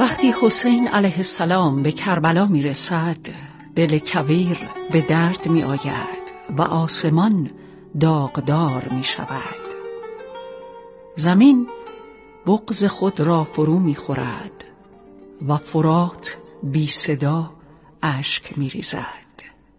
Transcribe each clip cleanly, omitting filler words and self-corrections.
وقتی حسین علیه السلام به کربلا می رسد، دل کویر به درد می آید و آسمان داغدار می شود. زمین بغض خود را فرو می خورد و فرات بی صدا اشک می ریزد.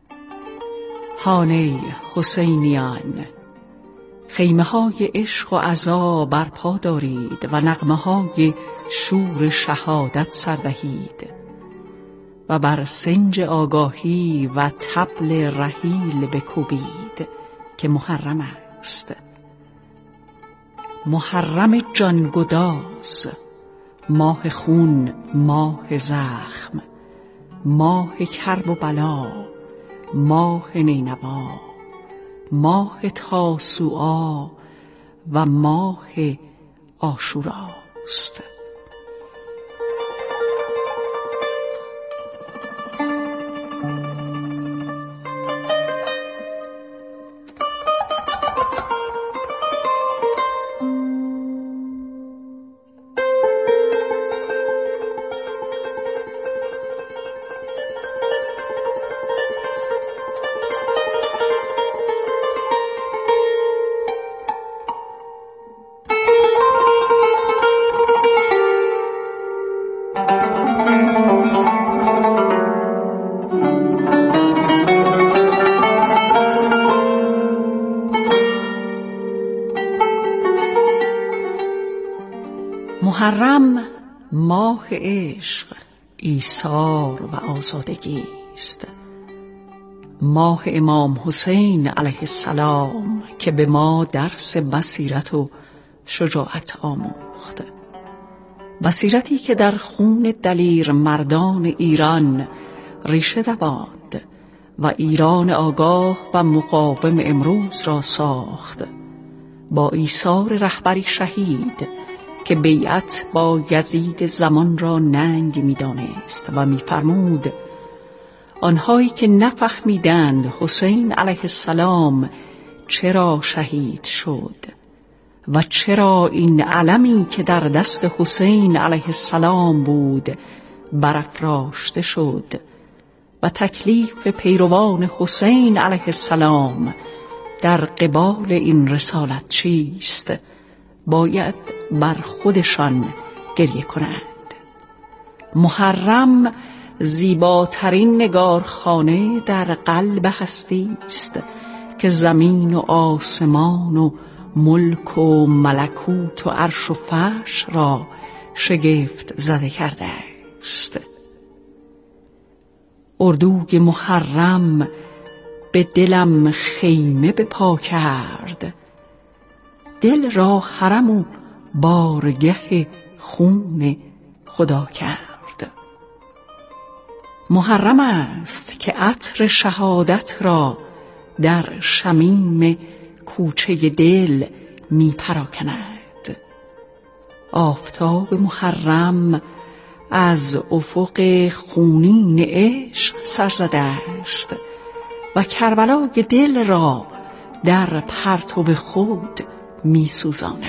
هانه حسینیان، خیمه های عشق و عزا برپا دارید و نغمه های شور شهادت سردهید و بر سنج آگاهی و طبل رحیل بکوبید که محرم است. محرم جانگداز، ماه خون، ماه زخم، ماه کرب و بلا، ماه نینوا، ماه تاسوعا و ماه عاشوراست. محرم ماه عشق، ایثار و آزادگی است. ماه امام حسین علیه السلام که به ما درس بصیرت و شجاعت آموخت. بصیرتی که در خون دلیر مردان ایران ریشه دواند و ایران آگاه و مقاوم امروز را ساخت. با ایثار رهبری شهید که بیعت با یزید زمان را ننگ می‌دانست و می‌فرمود آنهایی که نفهمیدند حسین علیه السلام چرا شهید شد و چرا این علمی که در دست حسین علیه السلام بود برافراشته شد و تکلیف پیروان حسین علیه السلام در قبال این رسالت چیست، باید بر خودشان گریه کنند. محرم زیباترین نگارخانه در قلب هستی است که زمین و آسمان و ملک و ملکوت و عرش و فرش را شگفت زده کرده است. اردوی محرم به دلم خیمه بپا کرد، دل را حرم و بارگه خون خدا کرد. محرم است که عطر شهادت را در شمیم کوچه دل می پراکند. آفتاب محرم از افق خونین عشق سر زده است و کربلای دل را در پرتو خود می سوزاند.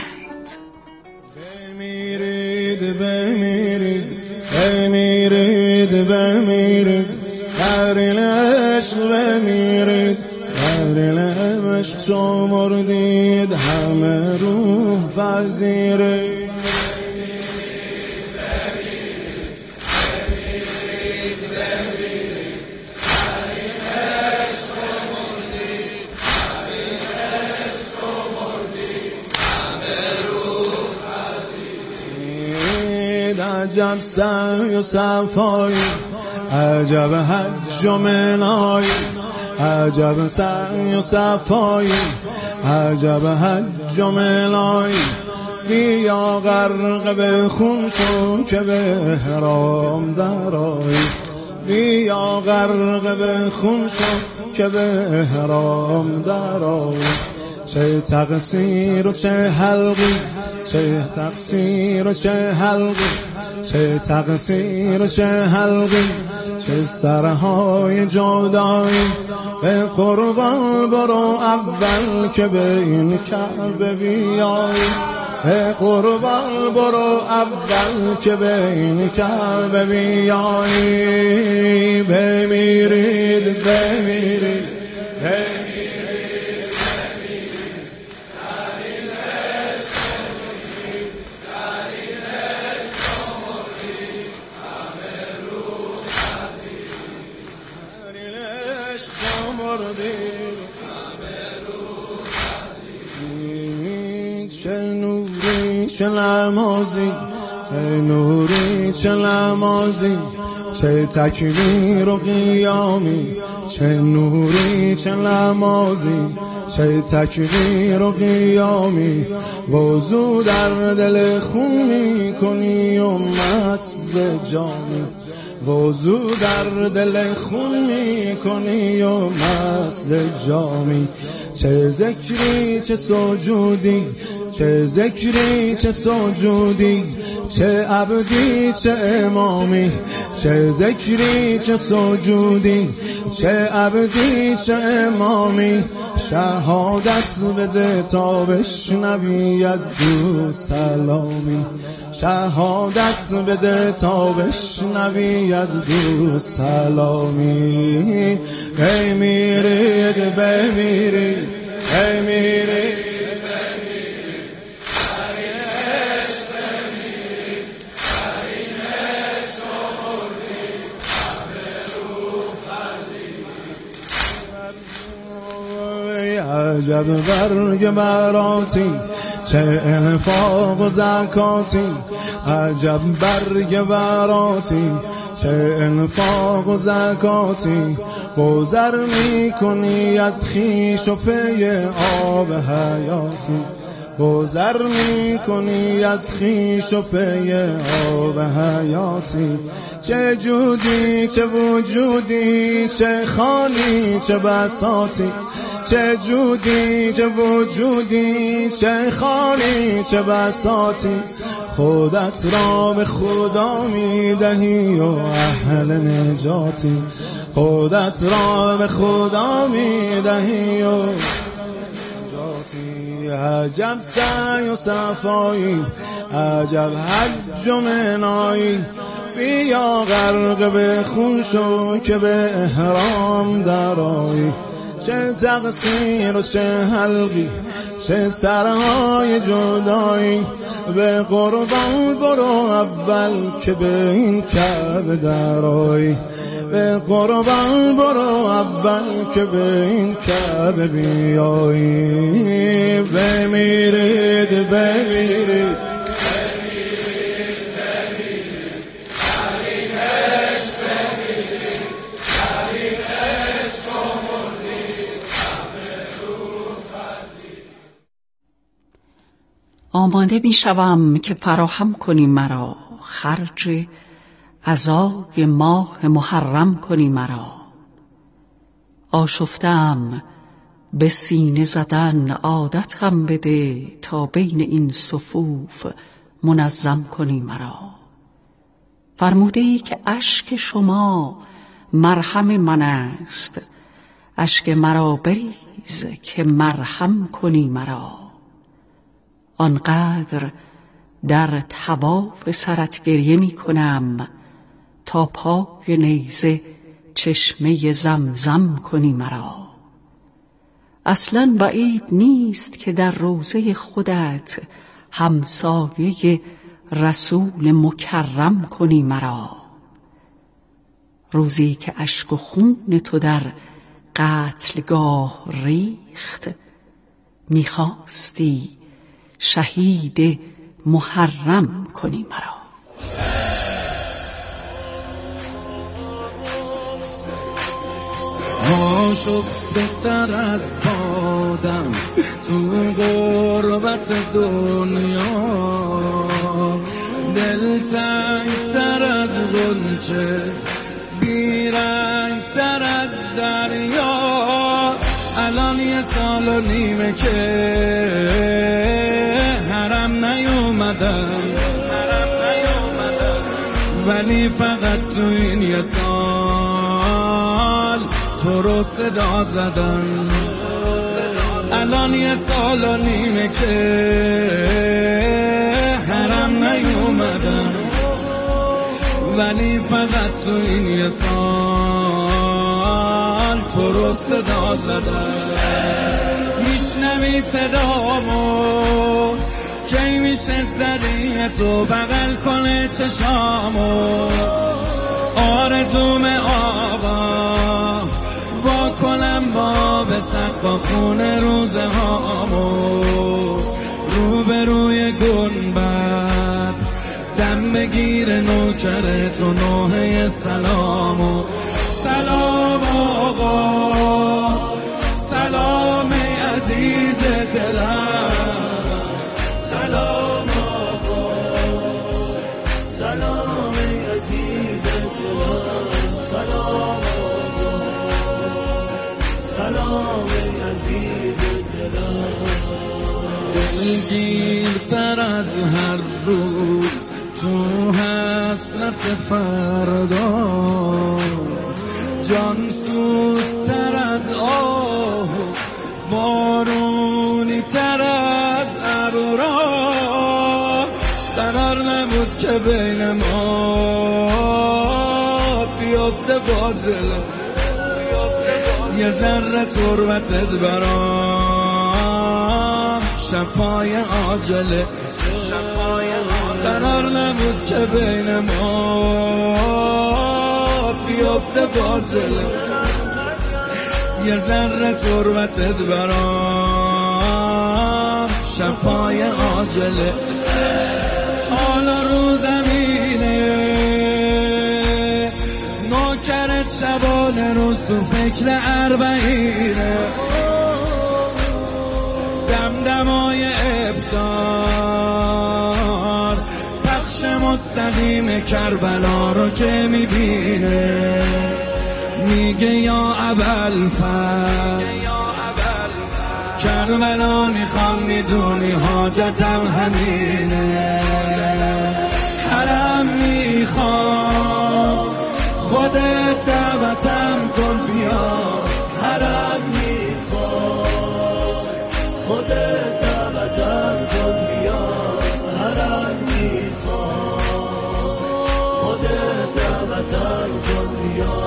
بمیرید بمیرید بمیرید بمیرید قرین عشق بمیرید قرین عشق چو مردید همه روح پذیرید. عجب سعی و صفایی، عجب حج و منایی، عجب سعی و صفایی، عجب حج و منایی. بیا غرق به خون شو که به احرام درآیی، بیا غرق به خون شو که به احرام درآیی. چه تقصیر و چه حلقی، چه تقصیر و چه حلقی، چه تقصیر و چه حلقی، چه سرهای جدایی. به قربان برو اول که به این کعبه بیایی. ای قربان برو اول که به این کعبه بیایی بمیرید بمیرید چه نوری چه نمازی چه نوری چه نمازی چه تکبیر و قیامی چه نوری چه نمازی چه تکبیر و قیامی وضو در دل خون می کنی و مست جامی وضو در دل خون می کنی و مست جامی چه ذکری چه سجودی چه ذکری چه سجودی چه عبدی چه امامی چه ذکری چه سجودی چه عبدی چه امامی شهادت بده تا بشنوی از دو سلامی شهادت بده تا بشنوی از دو سلامی بمیرید بمیرید بمیرید عجب برگ براتی چه انفاق و زکاتی عجب برگ براتی چه انفاق و زکاتی گذر می کنی از خویش و پی آب حیاتی گذر می کنی از خویش و پی آب حیاتی چه جودی چه وجودی چه خالی چه بساطی چه جودی چه وجودی چه خالی چه بساطی خودت را به خدا می دهی و اهل نجاتی خودت را به خدا می دهی و نجاتی عجب سعی و صفایی عجب حج و منایی بیا غرق به خون شو که به احرام درآیی چه تقصیر و چه حلقی چه سرهای جدایی به قربان برو اول که به این کعبه درآیی به قربان برو اول که به این کعبه بیایی بمیرید بمیرید آماده می شوم که فراهم کنی مرا خرج عزای ماه محرم کنی مرا آشفتم به سینه زدن عادتم بده تا بین این صفوف منظم کنی مرا فرموده‌ای که اشک شما مرهم من است اشک مرا بریز که مرهم کنی مرا آنقدر در طواف سرت گریه می کنم تا پای نیزه چشمه زمزم کنی مرا اصلاً بعید نیست که در روضه خودت همسایه رسول مکرم کنی مرا روزی که اشک و خون تو در قتلگاه ریخت میخواستی شهید محرم کنی مرا آشفته از بادم تو غربت دنیا دلتنگ‌تر از غنچه بیرنگ‌تر از دریا الان 1.5 سال که حرم نیومدم ولی فقط تو این 1 سال تو رو صدا زدم الان یه سال و نیمه که حرم نیومدم، ولی فقط تو این یه سال تو رو صدا زدم. میشنوی صدامو کی میشه زدی تو بغل کنه چشامو، آرزوم آقا با کنم با به سقف خونه روزه هامو، روبروی گنبد دم بگیر نوکرت رو نوحه سلامو. سلام آقا، سلام عزیز دلم، سلام آقا، سلام عزیز دلم، سلام آقا، سلام عزیز دلم. دلگیرتر از هر روز تو حسرت فردا، جان سوزتر از آه، بارونی تر از ابرا. قرار نبود که بین ما بیفته فاصله، یه ذره تربتت برام شفای عاجله. قرار نبود که بین ما بیفته فاصله، یه ذره تربتت برام شفای عاجله. حالا رو زمینه نوکرت شبانه روز تو فکر اربعینه، دمدمای افطار پخش مستقیم کربلا رو که میبینه، میگه یا ابوالفضل کربلا میخوام، میدونی حاجتم همینه. حرم میخوام خودت دعوتم کن بیا، حرم میخوام خودت دعوتم کن بیا، حرم میخوام خودت دعوتم کن بیا.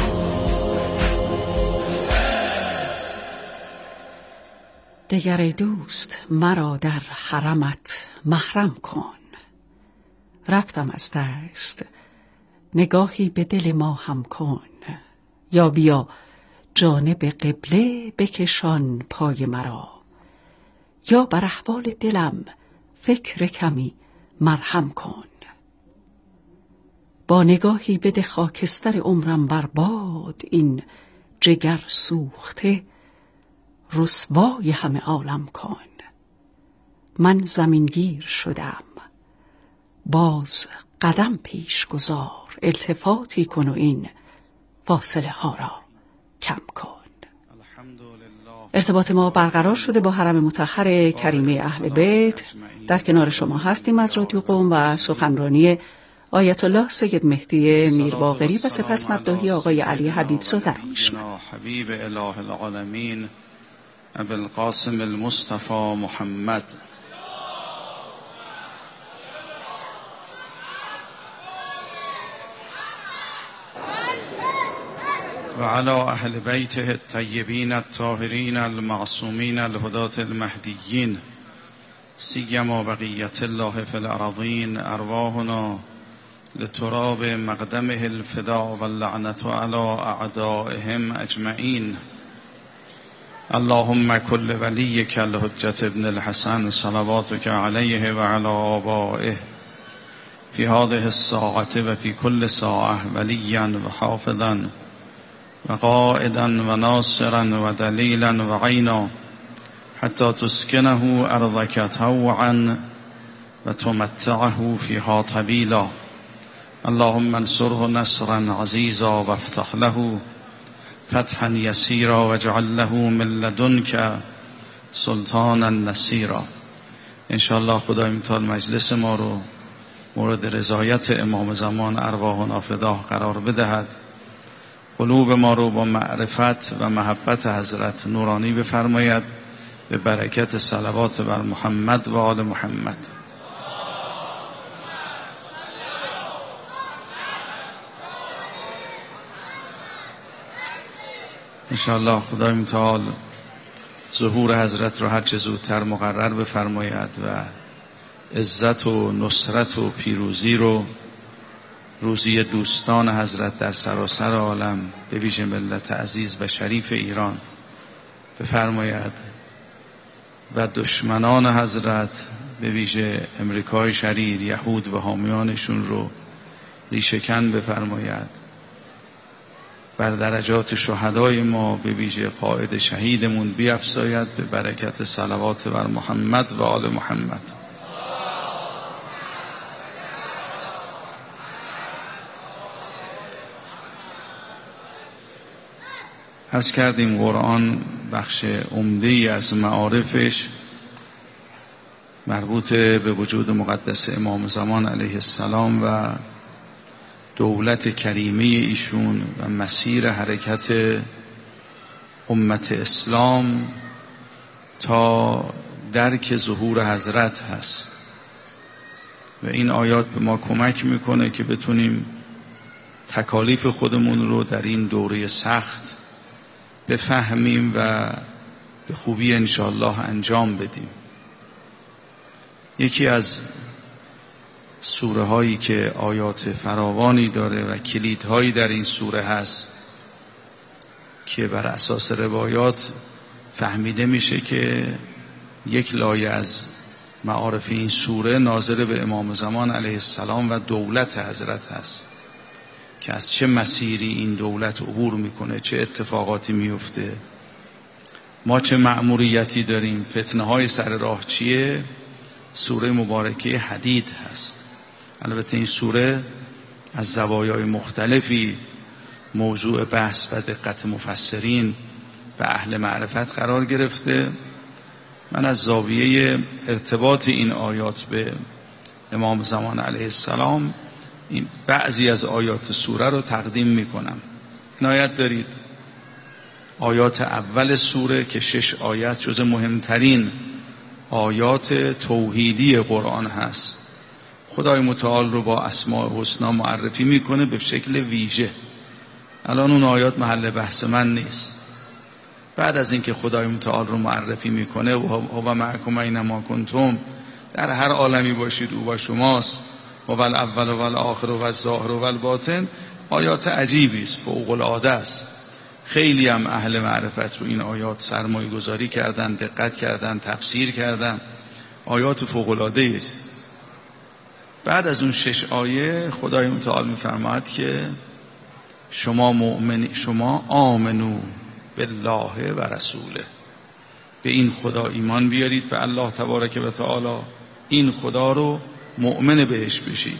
دگر ای دوست مرا در حرمت محرم کن، رفتم از دست نگاهی به دل ما هم کن. یا بیا جانب قبله بکشان پای مرا، یا بر احوال دلم فکر کمی مرهم کن. با نگاهی بده خاکستر عمرم برباد، این جگر سوخته رسوای همه عالم کن. من زمینگیر شدم باز قدم پیش گذار، التفاتی کن و این فاصله ها را کم کن. ارتباط ما برقرار شده با حرم مطهر کریمه اهل بیت. در کنار شما هستیم از رادیو قم و سخنرانی آیت الله سید مهدی میرباقری و سپس مداحی آقای علی حبیب زاده را میشنوید. حبیب اله العالمین ابوالقاسم المصطفى محمد و علی اهل بیته الطیبین الطاهرین المعصومین الهداة المهدیین، سیما بقیت الله فی الارضین. ارواحنا لتراب مقدمه الفداء واللعنة علی اعدائهم اجمعین. اللهم كل وليك الحجة ابن الحسن صلواتك عليه وعلى آبائه في هذه الساعة وفي كل ساعة وليا وحافظا وقائدا وناصرا ودليلا وعينا، حتى تسكنه أرضك طوعا وتمتعه فيها طويلا. اللهم انصره نصرا عزيزا وافتح له فتحا یسیرا واجعل له من لدنک سلطانا نصیرا. انشاءالله خدای متعال مجلس ما رو مورد رضایت امام زمان ارواحنا فداه قرار بدهد، قلوب ما رو با معرفت و محبت حضرت نورانی بفرماید به برکت صلوات بر محمد و آل محمد. انشاءالله خدای متعال ظهور حضرت رو هر چه زودتر مقرر بفرماید و عزت و نصرت و پیروزی رو روزی دوستان حضرت در سراسر عالم به ویژه ملت عزیز و شریف ایران بفرماید و دشمنان حضرت به ویژه امریکای شریر، یهود و حامیانشون رو ریشه‌کن بفرماید. بر درجات شهدای ما به ویژه قائد شهیدمون بیفزاید به برکت صلوات بر محمد و آل محمد. عرض کردیم قرآن بخش عمده‌ای از معارفش مربوط به وجود مقدس امام زمان علیه السلام و دولت کریمه ایشون و مسیر حرکت امت اسلام تا درک ظهور حضرت هست و این آیات به ما کمک میکنه که بتونیم تکالیف خودمون رو در این دوره سخت بفهمیم و به خوبی انشاءالله انجام بدیم. یکی از سوره هایی که آیات فراوانی داره و کلیدهایی در این سوره هست که بر اساس روایات فهمیده میشه که یک لایه از معارف این سوره ناظر به امام زمان علیه السلام و دولت حضرت هست که از چه مسیری این دولت عبور میکنه، چه اتفاقاتی میفته، ما چه مأموریتی داریم، فتنه های سر راه چیه. سوره مبارکه حدید هست. البته این سوره از زوایای مختلفی موضوع بحث و دقت مفسرین و اهل معرفت قرار گرفته. من از زاویه ارتباط این آیات به امام زمان علیه السلام این بعضی از آیات سوره رو تقدیم میکنم. عنایت دارید آیات اول سوره که 6 آیات جز مهمترین آیات توحیدی قرآن هست. خدای متعال رو با اسماء الحسنا معرفی میکنه به شکل ویژه. الان اون آیات محل بحث من نیست. بعد از اینکه خدای متعال رو معرفی میکنه و معکم اینما کنتم، در هر عالمی باشید او با شماست، و الاول و الاخر و الظاهر و الباطن، آیات عجیبی است، فوق العاده است. خیلی هم اهل معرفت رو این آیات سرمایه گذاری کردن، دقت کردن، تفسیر کردن. آیات فوق العاده است. بعد از اون 6 آیه خدای متعال میفرماید که شما آمنو بالله و رسوله، به این خدا ایمان بیارید، به الله تبارک و تعالی، این خدا رو مؤمن بهش بشید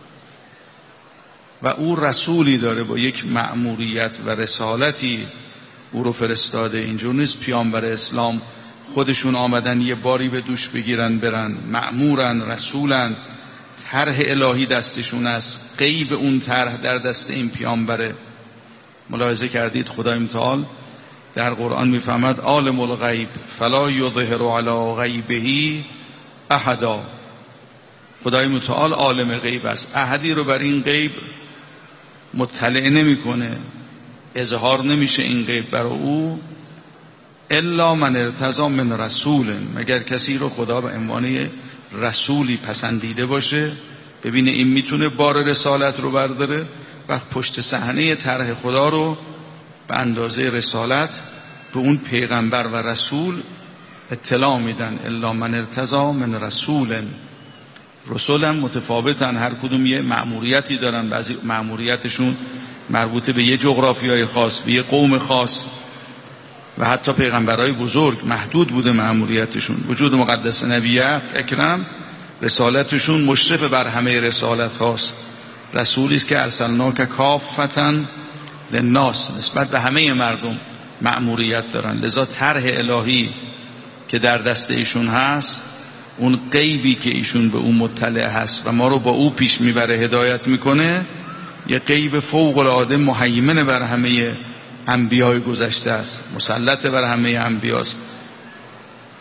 و او رسولی داره با یک مأموریت و رسالتی او رو فرستاده. اینجور نیست پیامبر اسلام خودشون آمدن یه باری به دوش بگیرن برن، مأمورن، رسولن، طرح الهی دستشون است، غیب اون طرح در دست این پیامبره. ملاحظه کردید خدای متعال در قرآن میفهمد عالم الغیب فلا یظهر علی غیبه احدا. خدای متعال عالم غیب است، احدی رو بر این غیب مطلع نمیکنه، اظهار نمیشه این غیب برای او، الا من ارتضی من رسول، مگر کسی رو خدا به عنوان رسولی پسندیده باشه، ببینه این میتونه بار رسالت رو برداره و پشت صحنه طرح خدا رو به اندازه رسالت به اون پیغمبر و رسول اطلاع میدن. الا من ارتضی من رسول. رسول هم متفاوتن، هر کدوم یه مأموریتی دارن. بعضی مأموریتشون مربوط به یه جغرافیای خاص، به یه قوم خاص، و حتی پیغمبرای بزرگ محدود بوده مأموریتشون. وجود مقدس نبیت اکرم رسالتشون مشرف بر همه رسالت هاست. رسولی است که ارسلناک کافتا للناس، نسبت به همه مردم مأموریت دارن. لذا طرح الهی که در دست ایشون هست، اون غیبی که ایشون به اون مطلع هست و ما رو با او پیش میبره، هدایت میکنه، یه غیب فوق العاده مهیمن بر همه انبیای گذشته است، مسلط بر همه انبیاست.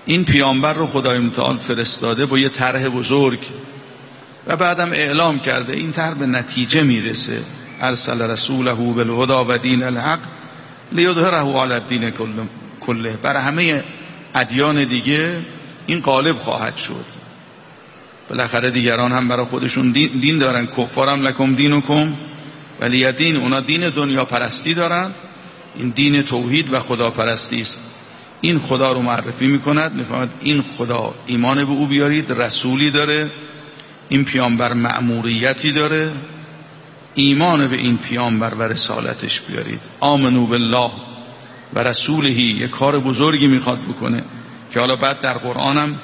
این پیامبر رو خدای متعال فرستاده با یه طرح بزرگ و بعدم اعلام کرده این طرح به نتیجه میرسه. ارسل رسوله بالهدی و دین الحق لیظهره علی الدین کله. برای همه ادیان دیگه این غالب خواهد شد. بالاخره دیگران هم برای خودشون دین دارن. کفارم لکم دینکم ولی دین، اونا دین دنیا پرستی دارن، این دین توحید و خدا پرستی است. این خدا رو معرفی میکند، میفهمد این خدا ایمان به او بیارید، رسولی داره، این پیامبر مأموریتی داره، ایمان به این پیامبر و رسالتش بیارید. آمنو بالله و رسولهی، یک کار بزرگی میخواد بکنه که حالا بعد در قرآنم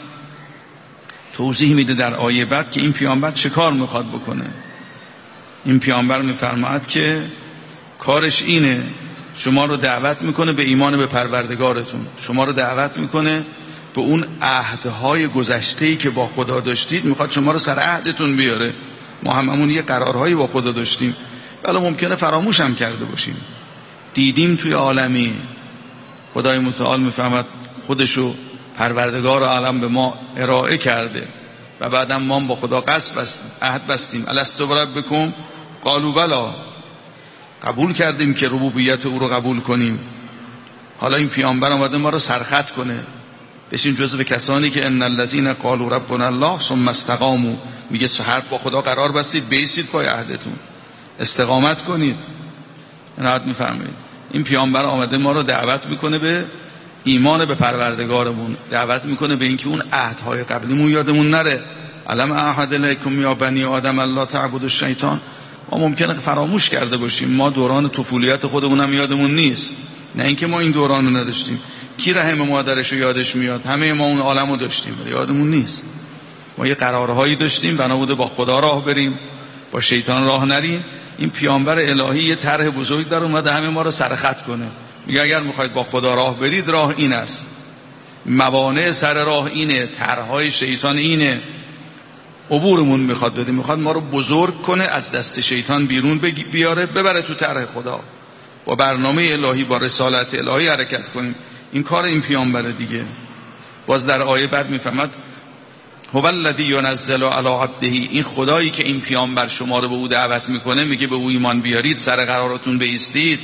توضیح میده در آیه بعد که این پیامبر چه کار میخواد بکنه. این پیامبر میفرماید که کارش اینه، شما رو دعوت میکنه به ایمان به پروردگارتون، شما رو دعوت میکنه به اون عهدهای گذشته‌ای که با خدا داشتید، میخواد شما رو سر عهدتون بیاره. ما هممون یه قرارهایی با خدا داشتیم ولی ممکنه فراموش هم کرده باشیم. دیدیم توی عالمی خدای متعال میفهمد خودشو پروردگار عالم به ما ارائه کرده و بعدم ما با خدا عهد بستیم. الستو بربکم قالوا بلی، قبول کردیم که ربوبیت او رو قبول کنیم. حالا این پیامبر اومده ما رو سرخط کنه، بشین جزو کسانی که ان الذين قالوا ربنا الله ثم استقاموا. میگه هر با خدا قرار بستید، بیسید پای عهدتون، استقامت کنید. نهایت میفهمید این پیامبر آمده ما رو دعوت میکنه به ایمان به پروردگارمون، دعوت میکنه به اینکه اون عهدهای قبلیمون یادمون نره. علم اعهد الیکم یا بنی آدم الا تعبدوا الشیطان. ما ممکنه فراموش کرده باشیم، ما دوران طفولیت خودمونم یادمون نیست، نه اینکه ما این دوران رو نداشتیم. کی رحم مادرش رو یادش میاد؟ همه ما اون عالم رو داشتیم ولی یادمون نیست. ما یه قرارهایی داشتیم، بنا بوده با خدا راه بریم، با شیطان راه نریم. این پیامبر الهی یه طرح بزرگ در اومده همه ما رو سرخط کنه. میگه اگر میخواید با خدا راه برید، راه این است، موانع سر راه اینه، طرحهای شیطان اینه، عبورمون میخواد بده، میخواد ما رو بزرگ کنه، از دست شیطان بیرون بیاره، ببره تو طرح خدا. با برنامه الهی، با رسالت الهی حرکت کنیم. این کار این پیامبر دیگه. باز در آیه بعد میفهمد هو الذی ینزل علی عبده، این خدایی که این پیامبر شما رو به او دعوت میکنه، میگه به او ایمان بیارید، سر قرارتون بایستید،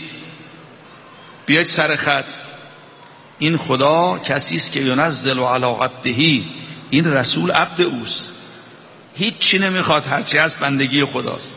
بیاید سر خط. این خدا کسی است که ینزل علی عبده، این رسول عبد اوست، هیچ چی نمیخواد، هرچی از بندگی خداست.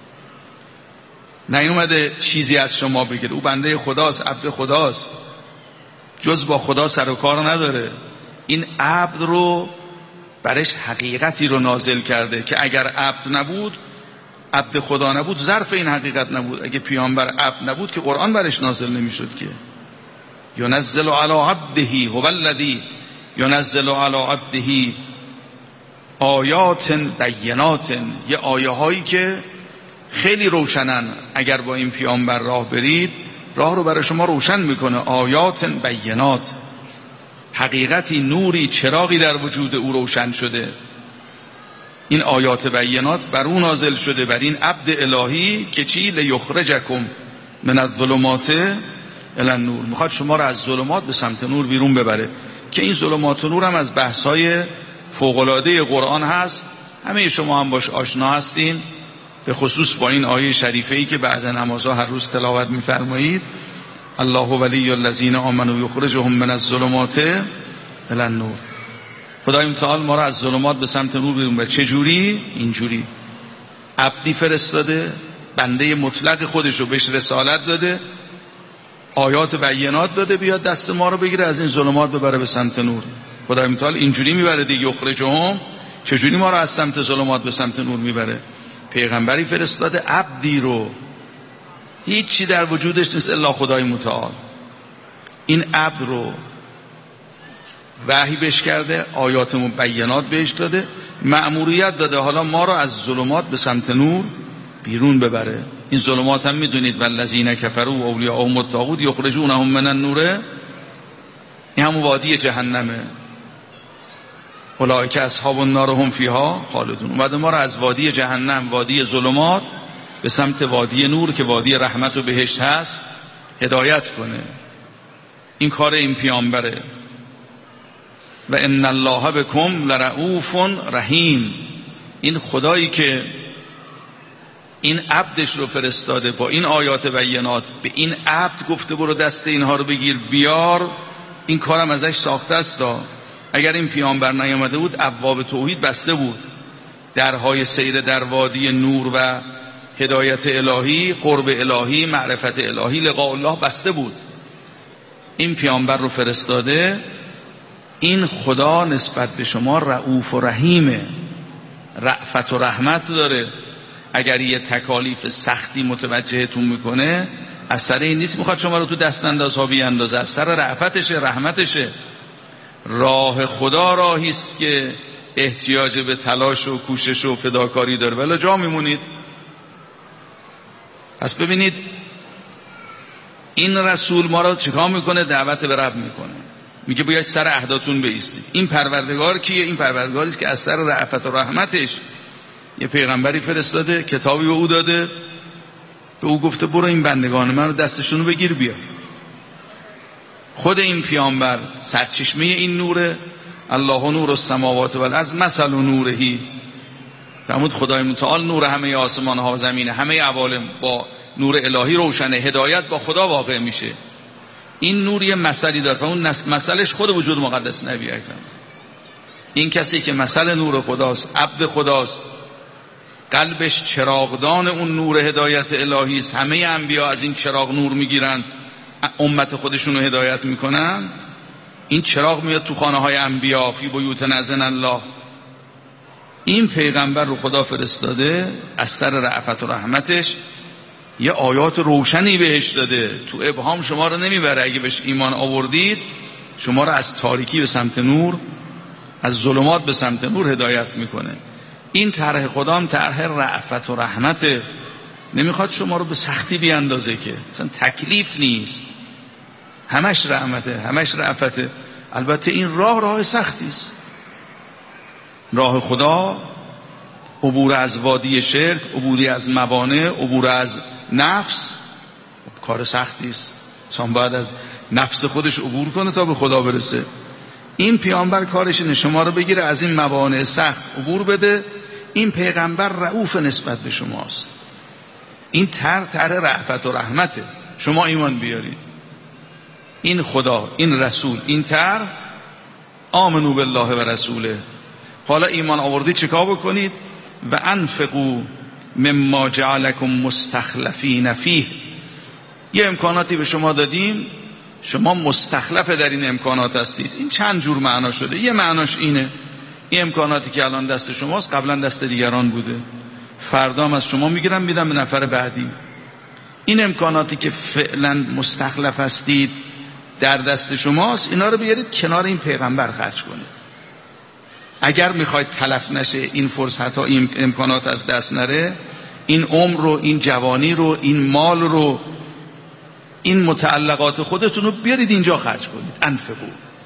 نیومده چیزی از شما بگیره، او بنده خداست، عبد خداست، جز با خدا سر و کار نداره. این عبد رو برش حقیقتی رو نازل کرده که اگر عبد نبود، عبد خدا نبود، ظرف این حقیقت نبود. اگه پیامبر عبد نبود که قرآن برش نازل نمیشد که. ینزل علی عبده هو الذی ینزل علی عبده آیات بینات، یه آیه هایی که خیلی روشنن. اگر با این پیامبر راه برید، راه رو برای شما روشن میکنه. آیات بینات، حقیقتی، نوری، چراغی در وجود او روشن شده. این آیات بینات بر او نازل شده، بر این عبد الهی که چی؟ لیخرجکم من الظلمات الی النور، میخواد شما رو از ظلمات به سمت نور بیرون ببره. که این ظلمات و نور هم از بحث‌های فوق‌العاده قرآن هست، همه شما هم باش آشنا هستین، به خصوص با این آیه شریفه‌ای که بعد نمازها هر روز تلاوت می‌فرمایید. الله ولی الذین آمنوا یخرجهم من الظلمات الی النور. خدای متعال ما را از ظلمات به سمت نور بیرون ببره. چه جوری؟ اینجوری عبدی فرستاده، بنده مطلق خودش رو بهش رسالت داده، آیات بینات داده، بیاد دست ما رو بگیره، از این ظلمات ببره به سمت نور. خدای متعال اینجوری میبره دیگه. یخرجهم، چجوری ما رو از سمت ظلمات به سمت نور میبره؟ پیغمبری فرستاده عبدی رو، هیچ چی در وجودش نیست الا خدای متعال. این عبد رو وحی بهش کرده، آیات مبینات بهش داده، مأموریت داده حالا ما رو از ظلمات به سمت نور بیرون ببره. این ظلمات هم میدونید والذین کفروا اولیاءهم الطاغوت یخرجونهم من النور، این همون وادی جهنمه. اولئک اصحاب النار هم فیها خالدون. اومده ما رو از وادی جهنم، وادی ظلمات، به سمت وادی نور که وادی رحمت و بهشت هست هدایت کنه. این کار این پیامبره. و ان الله بكم لرؤوف رحیم. این خدایی که این عبدش رو فرستاده با این آیات بینات، به این عبد گفته برو دست اینها رو بگیر بیار، این کارم ازش ساخته است. اگر این پیامبر نیامده بود ابواب توحید بسته بود، درهای سیر در وادی نور و هدایت الهی، قرب الهی، معرفت الهی، لقاء الله بسته بود. این پیامبر رو فرستاده. این خدا نسبت به شما رؤوف و رحیمه، رأفت و رحمت داره. اگر یه تکالیف سختی متوجهتون میکنه، از سر این نیست میخواد شما رو تو دست اندازها بیاندازه، از سر رأفتشه، رحمتشه. راه خدا راهی است که احتیاج به تلاش و کوشش و فداکاری داره، ولی جا میمونید. پس ببینید این رسول ما رو چیکار میکنه؟ دعوت به رب میکنه، میگه باید سر عهداتون بایستید. این پروردگار کیه؟ این پروردگاری است که از سر رأفت و رحمتش یه پیغمبری فرستاده، کتابی به او داده، به او گفته برو این بندگان من رو دستشون رو بگیر بیار. خود این پیامبر سرچشمه این نوره. الله نور السماوات و الارض مثل نورهی. فرمود خدای متعال نور همه آسمان ها و زمین، همه عوالم با نور الهی روشنه، هدایت با خدا واقع میشه. این نور یه مثلی داره، اون مثلش خود وجود مقدس نبی اکرم. این کسی که مثل نور خداست، عبد خداست، قلبش چراغدان اون نور هدایت الهی است، همه انبیا از این چراغ نور میگیرن، امت خودشون رو هدایت میکنن. این چراغ میاد تو خانه های انبیا، فی بیوت نزن الله. این پیغمبر رو خدا فرستاده، از سر رأفت و رحمتش یه آیات روشنی بهش داده، تو ابهام شما رو نمیبره. اگه بهش ایمان آوردید شما رو از تاریکی به سمت نور، از ظلمات به سمت نور هدایت میکنه. این طرح خدا هم طرح رأفت و رحمته، نمیخواد شما رو به سختی بیاندازه، که مثلا تکلیف نیست، همش رحمته، همش رأفته. البته این راه سختی است. راه خدا عبور از وادی شرک، عبوری از موانع، عبور از نفس، کار سختی است. انسان باید از نفس خودش عبور کنه تا به خدا برسه. این پیامبر کارش اینه شما رو بگیره از این موانع سخت عبور بده. این پیغمبر رؤوف نسبت به شماست. این طرح رأفت و رحمته، شما ایمان بیارید. این خدا، این رسول، این طرح آمنو بالله و رسوله. حالا ایمان آوردید چیکار بکنید؟ و انفقوا مما جعلکم مستخلفین فیه. یه امکاناتی به شما دادیم، شما مستخلف در این امکانات هستید. این چند جور معنا شده. یه معناش اینه این امکاناتی که الان دست شماست قبلا دست دیگران بوده، فردا هم از شما میگیرم میدم به نفر بعدی. این امکاناتی که فعلا مستخلف هستید در دست شماست، اینا رو بیارید کنار این پیغمبر خرج کنید. اگر میخواید تلف نشه این فرصت ها، این امکانات از دست نره، این عمر رو، این جوانی رو، این مال رو، این متعلقات خودتون رو بیارید اینجا خرج کنید. انفقوا.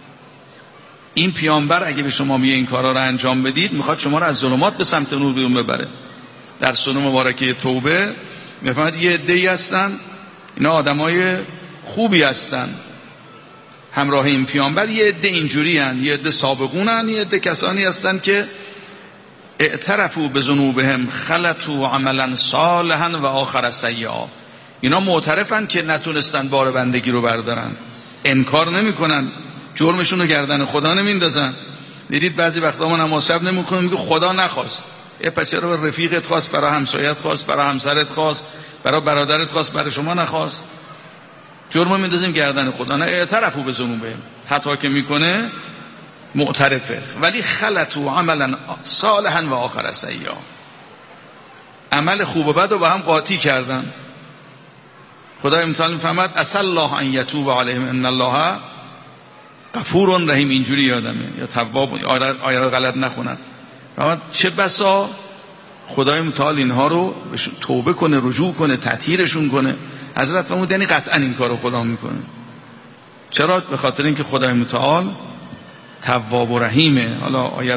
این پیامبر اگه به شما میگه این کارا رو انجام بدید، میخواد شما رو از ظلمات به سمت نور بیرون ببره. در سوره مبارکه توبه میفهمید یه عده‌ای هستن، اینا آدمای خوبی هستن، همراه این پیامبر. یه عده اینجوری هن، یه عده سابقون، یه عده کسانی هستن که اعترفوا بذنوبهم خلطوا عملا صالحا و آخر سیئا. اینا معترفن که نتونستن بار بندگی رو بردارن، انکار نمیکنن، جرمشون رو گردن خدا نمیندازن. دیدید بعضی وقتا ما نماز شب نمیخونیم، میگه خدا نخواست. پس چرا به رفیقت خواست، برای همسایت خواست، برای همسرت خواست، برای برادرت خواست، برای شما نخواست؟ جرم میندازیم گردن خدا. نه، اعترفوا بذنوبهم، خطا که میکنه معترفه، ولی خلطوا عملا صالحا و آخر سیئا. عمل خوب و بد رو با هم قاطی کردن. خدای متعال میفهمد عسى الله ان یتوب علیهم ان الله غفور رحیم. اینجوری یادمه، یا تواب، آیه رو غلط نخونن. چه بسا خدای متعال اینها رو توبه کنه، رجوع کنه، تطهیرشون کنه. حضرت فرمود یعنی قطعا این کارو خدا میکنه. چرا؟ به خاطر اینکه خدای متعال تواب و رحیمه. حالا آیه